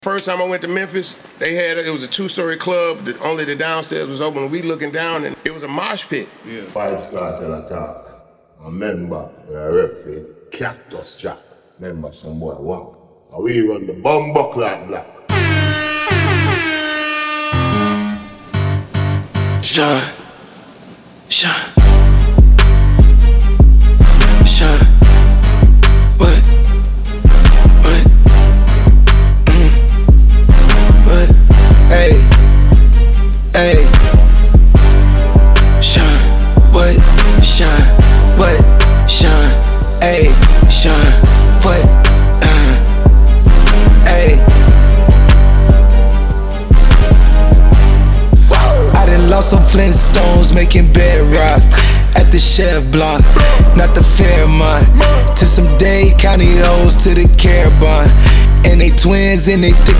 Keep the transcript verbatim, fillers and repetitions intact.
First time I went to Memphis, they had it was a two-story club that only the downstairs was open. We looking down and it was a mosh pit. Yeah. Five star tell a talk. A member, a rep for Cactus Jack. Member some boy wow. And we run the Bumbo Clock Black. Shine, shine, shine. What? What? Mm. What? Hey, hey. Shine. What? Shine. What? Shine. Hey, shine. What? Uh. Hey. Lost some Flintstones making bedrock at the Chev block, not the Fairmont. To some Dade County hoes to the Carabon, and they twins and they thick.